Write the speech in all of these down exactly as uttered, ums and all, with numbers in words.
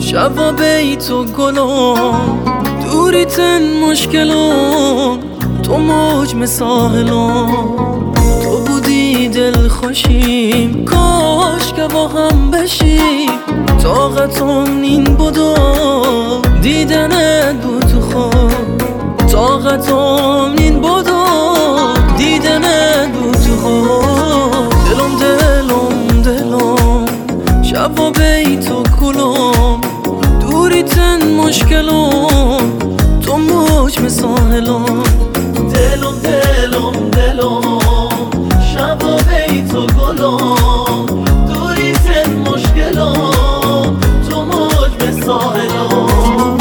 شبا بیت و گلام دوری تن مشکلام، تو موج ساحلام، تو بودی دل خوشیم، کاش که با هم بشیم. طاقتم این بودو دیدنت بود تو خواب، طاقتم این بودو دیدنت بود تو خواب. دلم دلم دلم شبا بیت و گلام دوری تن مشکلام، تو موج ساحلام. دلم دلم دلم شبا بیت و گلام دوری تن مشکلام، تو موج ساحلام.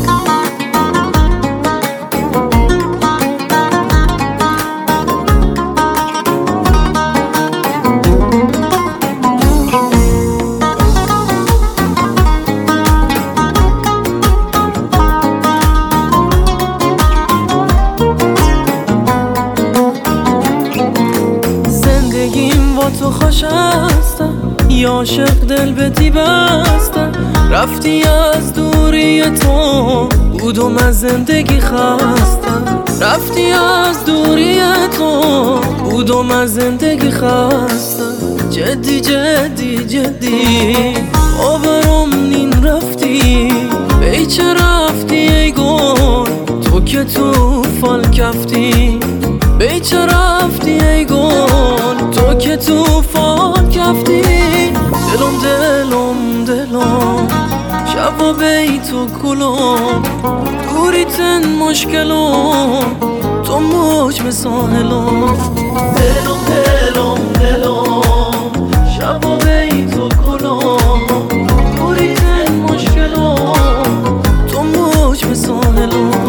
تو خوش هستم یا عاشق دل به دی بستم، رفتی از دوری تو بودم از زندگی خستم، رفتی از دوری تو بودم از زندگی خستم. جدی جدی جدی باورم نین رفتی، بیچه رفتی ای گل تو که تو فال کفتی، بیچه رفتی ای گل تو که تو فال کفتی. دلم دلم دلم شبا بیت و گلام دوری تن مشکلام، تو موج ساحلام. دلم دلم دلم شبا بیت و گلام دوری تن مشکلام، تو موج ساحلام.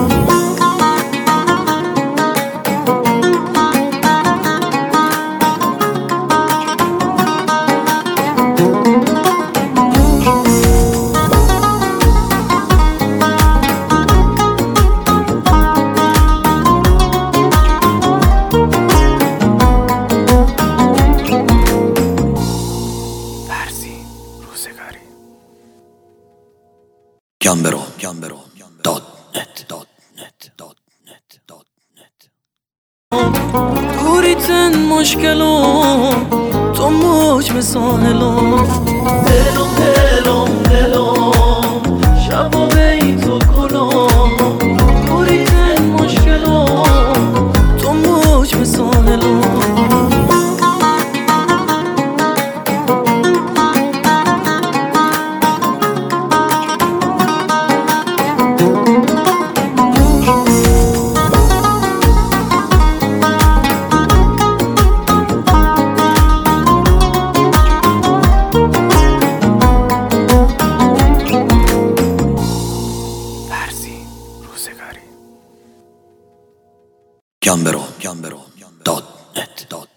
گمبرو گمبرو دات نت دات نت دات نت دات نت. دوری تن مشکلام، تو موج ساحلام. دلم دلم دلم شبا بیت و گلام دوری تن مشکلام، تو موج ساحلام. گمبرو گمبرو دات نت دات